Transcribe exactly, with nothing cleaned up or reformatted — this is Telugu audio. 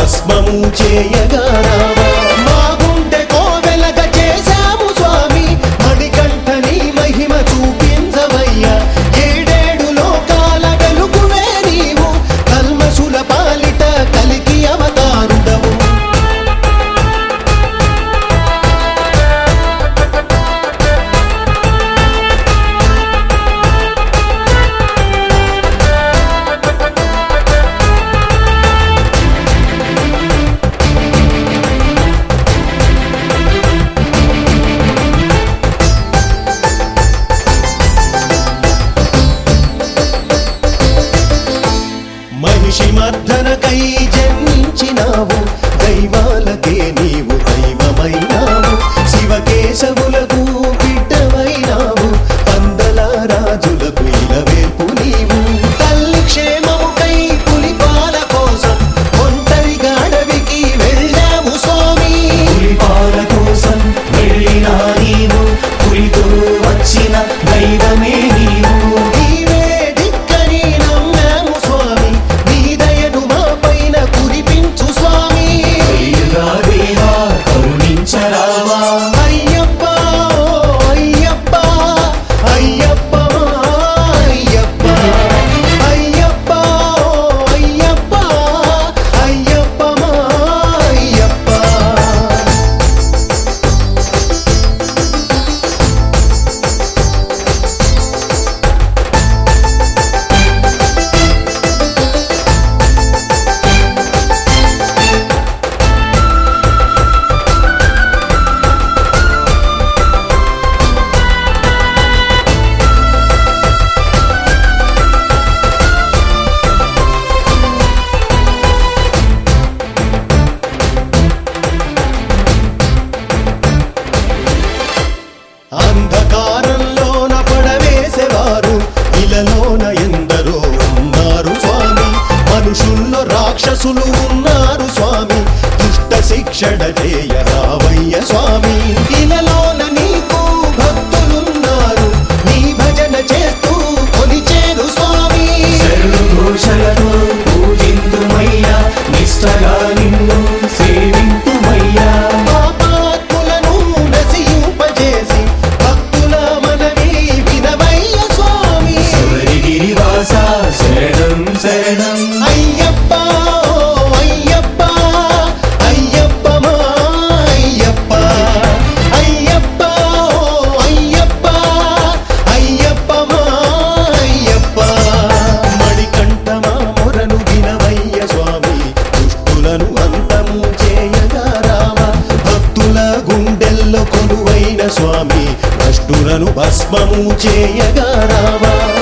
భస్మము చేయగా రావా మా గుండె కోవెలగా చేశాము స్వామి మణికంఠ నీ మహిమ చూపించవయ్యా ఏడేడు లోకాల వెలుగువే నీవు కల్మషుల పాలిట కలికి అవతారుడవు మహిషి మర్దనకై జన్మించినావు దైవాలకే నీవు దైవమైనావు శివకేశవులకు బిడ్డవైనావు పందల రాజులకు ఇలవేల్పు నీవు తల్లి క్షేమముకై పులిపాల కోసం ఒంటరిగా అడవికి వెళ్ళావు స్వామి పులిపాల కోసం వెళ్ళినా నీవు పులితో వచ్చిన దైవమే నీవు నీవే దిక్కని నమ్మాము స్వామి నీ దయను మా పైన కురిపించు స్వామి కలియుగా దేవా కరుణించరావా అయ్యప్ప అయ్యప్ప అయ్యప్ప అయ్యప్ప అయ్యప్ప అయ్యప్ప అయ్యప్ప అయ్యప్ప అంధకారంలోన పడవేసేవారు ఇలలోన ఎందరో ఉన్నారు స్వామి మనుషుల్లో రాక్షసులు ఉన్నారు స్వామి దుష్ట శిక్షణ చేయ రావయ్య స్వామి ఇలలోన నీకు భక్తులున్నారు నీ భజన చేస్తూ కొలిచేరు స్వామి శరణు ఘోషలతో పూజింతుమయ్యా నిష్టగా నిన్ను సేవింతుమయ్యా పాపాత్ములను నశింపజేసి భక్తుల మనవి వినవయ్య స్వామి శబరిగిరివాస శరణం శరణం అయ్యప్ప అయ్యప్ప అయ్యప్ప మా అయ్యప్ప అయ్యప్ప అయ్యప్ప అయ్యప్ప మా అయ్యప్ప మణికంఠ మా మొరను వినవయ్య స్వామి దుష్టులను అంతము చేయగా రావా భక్తుల గుండెల్లో కొలువైన స్వామి భ్రష్టులను భస్మము చేయగా రావా